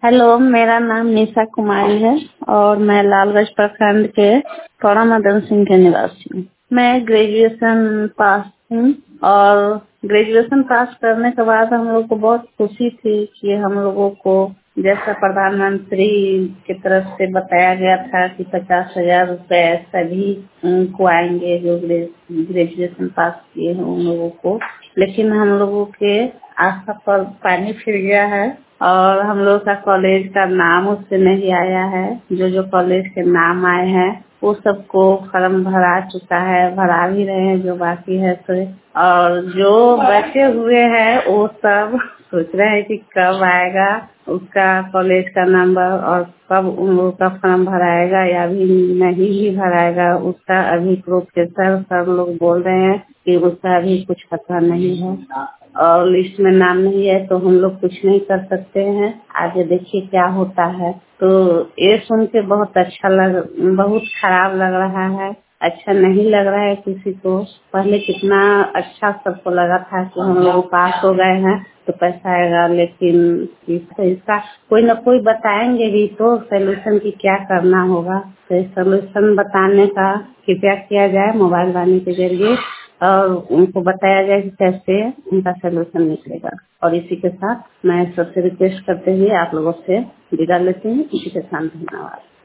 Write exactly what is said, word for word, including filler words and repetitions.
Hello, मेरा नाम निशा कुमारी है और मैं लालगंज प्रखंड के थोड़ा मदन सिंह के निवासी हूँ। मैं ग्रेजुएशन पास हूँ और ग्रेजुएशन पास करने के बाद हम लोग को बहुत खुशी थी कि हम लोगों को जैसा प्रधानमंत्री की तरफ से बताया गया था कि पचास हजार रुपए सभी को आएंगे जो ग्रेजुएशन पास किए हैं उन लोगों को, लेकिन हम लोगों के आशा पर पानी फिर गया है और हम लोग का कॉलेज का नाम उससे नहीं आया है। जो जो कॉलेज के नाम आए हैं वो सबको फॉर्म भरा चुका है, भरा भी रहे हैं जो बाकी है तो, और जो बचे हुए हैं वो सब सोच रहे हैं कि कब आएगा उसका कॉलेज का नंबर और कब उन लोगों का फॉर्म भराएगा या अभी नहीं भी भराएगा उसका अभी प्रोफेसर सब लोग बोल रहे हैं कि उसका अभी कुछ पता नहीं है और लिस्ट में नाम नहीं है तो हम लोग कुछ नहीं कर सकते हैं। आगे देखिए क्या होता है। तो ये सुन के बहुत अच्छा लग बहुत खराब लग रहा है, अच्छा नहीं लग रहा है किसी को। पहले कितना अच्छा सबको लगा था कि हम लोग पास हो गए हैं तो पैसा आएगा, लेकिन इस- इसका कोई न कोई बताएंगे भी तो सोल्यूशन की क्या करना होगा। तो सोल्यूशन बताने का कृपया किया जाए मोबाइल वाणी के जरिए और उनको बताया जाए कि कैसे उनका सोल्यूशन निकलेगा। और इसी के साथ मैं सबसे रिक्वेस्ट करते हुए आप लोगों से विदा लेती हूँ। इसी के साथ धन्यवाद।